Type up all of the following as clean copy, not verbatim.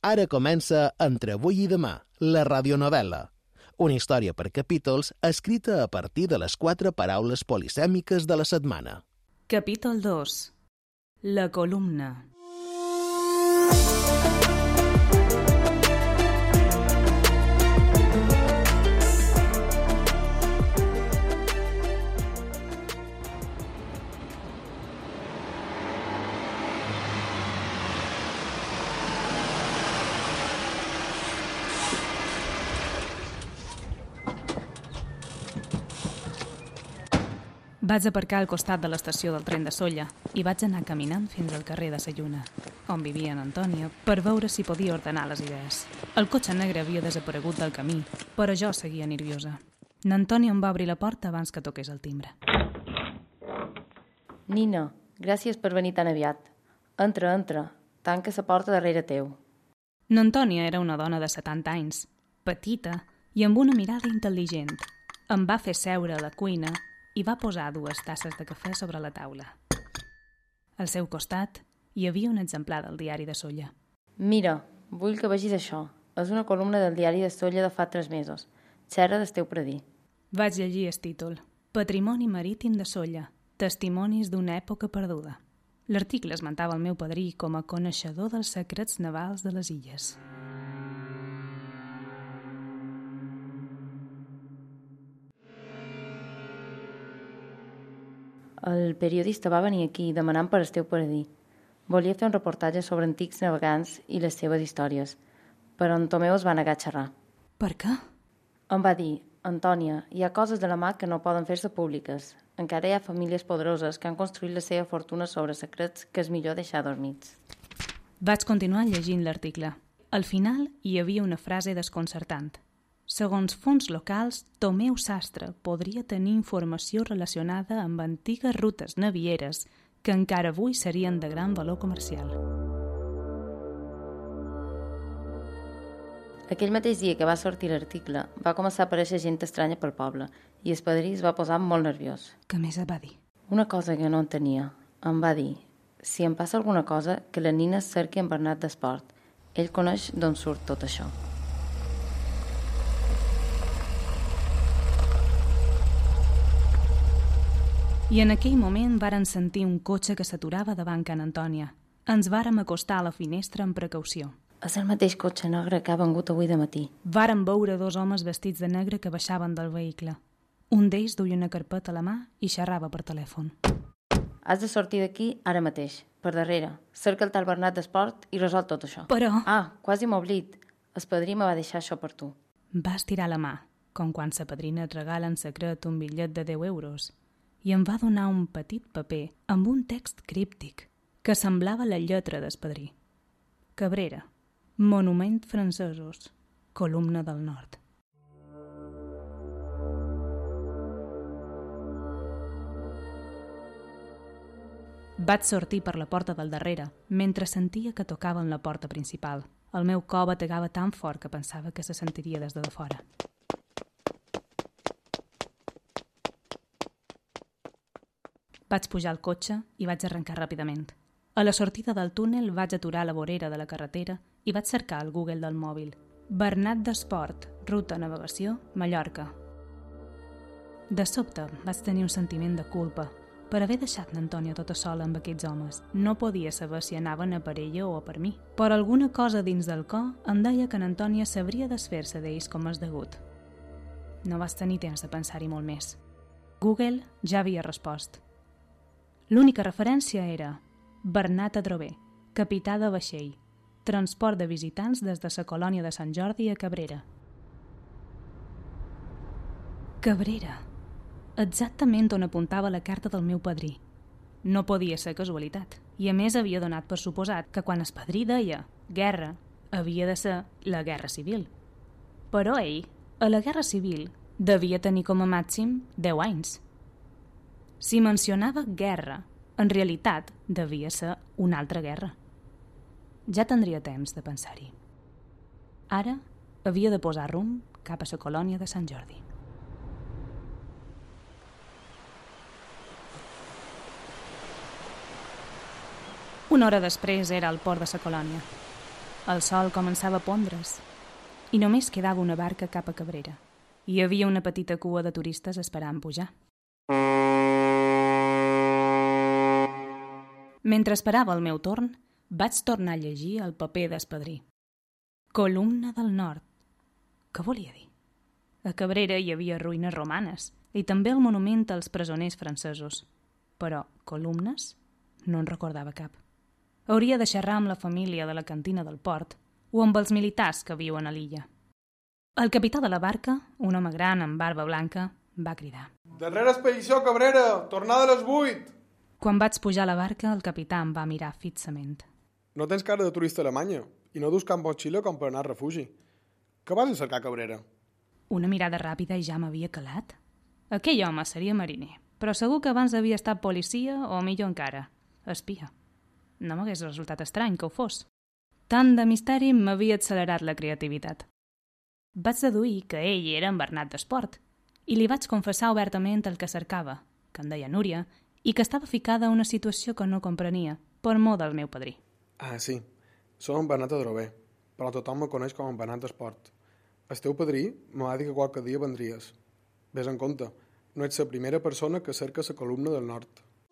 Ara comença Entre avui i demà, la radionovel·la. Una història per capítols escrita a partir de les 4 paraules polisèmiques de la setmana. Capítol 2. La columna. Vaig aparcar al costat de l'estació del tren de Sóller i vaig anar caminant fins al carrer de Sa Lluna, on vivia en Antònia, per veure si podia ordenar les idees. El cotxe negre havia desaparegut del camí, però jo seguia nerviosa. N'Antònia em va obrir la porta abans que toqués el timbre. Nina, gràcies per venir tan aviat. Entra, entra. Tanca la porta darrere teu. N'Antònia era una dona de 70 anys, petita i amb una mirada intel·ligent. Em va fer seure a la cuina i va posar 2 tasses de cafè sobre la taula. Al seu costat hi havia un exemplar del diari de Sóller. Mira, vull que vegis això. És una columna del diari de Sóller de fa 3 mesos. Xerra del teu predí. Vaig llegir el títol. Patrimoni marítim de Sóller. Testimonis d'una època perduda. L'article esmentava el meu padrí com a coneixedor dels secrets navals de les illes. El periodista va venir aquí demanant per el teu paradí. Volia fer un reportatge sobre antics navegants i les seves històries, però en Tomeu es va negar a xerrar. Per què? Em va dir, Antònia, hi ha coses de la mà que no poden fer-se públiques. Encara hi ha famílies poderoses que han construït la seva fortuna sobre secrets que és millor deixar dormits. Vaig continuar llegint l'article. Al final hi havia una frase desconcertant. Segons fons locals, Tomeu Sastre podria tenir informació relacionada amb antigues rutes navieres que encara avui serien de gran valor comercial. Aquell mateix dia que va sortir l'article, va començar a aparèixer gent estranya pel poble i el padrí es va posar molt nerviós. Què més et va dir? Una cosa que no entenia. Em va dir, si em passa alguna cosa, que la Nina cerqui en Bernat d'Esport. Ell coneix d'on surt tot això. I en aquell moment varen sentir un cotxe que s'aturava davant Can Antònia. Ens vàrem acostar a la finestra amb precaució. És el mateix cotxe negre que ha vengut avui de matí. Vàrem veure 2 homes vestits de negre que baixaven del vehicle. Un d'ells duia una carpeta a la mà i xerrava per telèfon. Has de sortir d'aquí ara mateix, per darrere. Cerca el tal Bernat d'Esport i resol tot això. Però... quasi m'oblid. El padrí me va deixar això per tu. Va estirar la mà, com quan sa padrina et regala en secret un bitllet de 10 euros, i em va donar un petit paper amb un text críptic que semblava la lletra del padrí. Cabrera, monument francesos, columna del nord. Vaig sortir per la porta del darrere, mentre sentia que tocaven la porta principal. El meu cor bategava tan fort que pensava que se sentiria des de fora. Vaig pujar al cotxe i vaig arrencar ràpidament. A la sortida del túnel vaig aturar a la vorera de la carretera i vaig cercar al Google del mòbil. Bernat d'Esport, ruta navegació, Mallorca. De sobte vaig tenir un sentiment de culpa per haver deixat n'Antònia tota sola amb aquests homes. No podia saber si anaven a per ella o a per mi, però alguna cosa dins del cor em deia que n'Antònia sabria desfer-se d'ells com és degut. No vaig tenir temps de pensar-hi molt més. Google ja havia respost. L'única referència era Bernat Adrover, capità de vaixell, transport de visitants des de la colònia de Sant Jordi a Cabrera. Cabrera, exactament on apuntava la carta del meu padrí. No podia ser casualitat, i a més havia donat per suposat que quan el padrí deia guerra, havia de ser la guerra civil. Però ell, a la guerra civil, devia tenir com a màxim 10 anys. Si mencionava guerra, en realitat devia ser una altra guerra. Ja tindria temps de pensar-hi. Ara havia de posar rumb cap a la colònia de Sant Jordi. Una hora després era al port de la colònia. El sol començava a pondre's i només quedava una barca cap a Cabrera. Hi havia una petita cua de turistes esperant pujar. Mentre esperava el meu torn, vaig tornar a llegir el paper d'espadrí. Columna del Nord. Què volia dir? A Cabrera hi havia ruïnes romanes i també el monument als presoners francesos. Però columnes? No en recordava cap. Hauria de xerrar amb la família de la cantina del port o amb els militars que viuen a l'illa. El capità de la barca, un home gran amb barba blanca, va cridar. Darrere expedició, Cabrera! Tornada a les 8! Quan vaig pujar a la barca, el capità em va mirar fixament. No tens cara de turista alemanya i no dus cap motxilla com per anar a refugi. Què vas a cercar, Cabrera? Una mirada ràpida i ja m'havia calat. Aquell home seria mariner, però segur que abans havia estat policia o, millor encara, espia. No m'hagués resultat estrany que ho fos. Tant de misteri m'havia accelerat la creativitat. Vaig deduir que ell era en Bernat d'Esport i li vaig confessar obertament el que cercava, que em deia Núria, i que estava ficada a una situació que no comprenia, per mor del meu padrí. Ah, sí. Som en Bernat Adrover, però tothom me coneix com en Bernat d'Esport. El teu padrí me va dir que qualque dia vendries. Ves en compte, no ets la primera persona que cerca la columna del nord.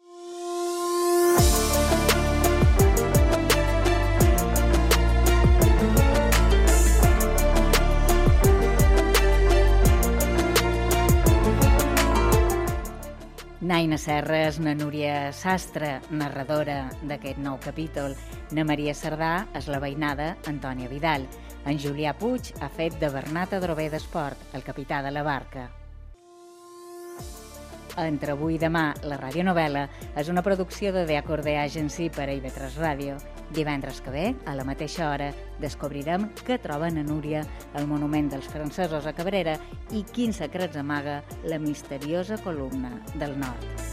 Naina Serra és na Núria Sastre, narradora d'aquest nou capítol. Na Maria Cerdà és la veïnada Antònia Vidal. En Julià Puig ha fet de Bernat Adrover d'Esport, el capità de la barca. Entre avui i demà, la radionovel·la és una producció de The Acorde Agency per a IB3 Ràdio. Divendres que ve, a la mateixa hora, descobrirem què troben a Núria el monument dels francesos a Cabrera i quins secrets amaga la misteriosa columna del nord.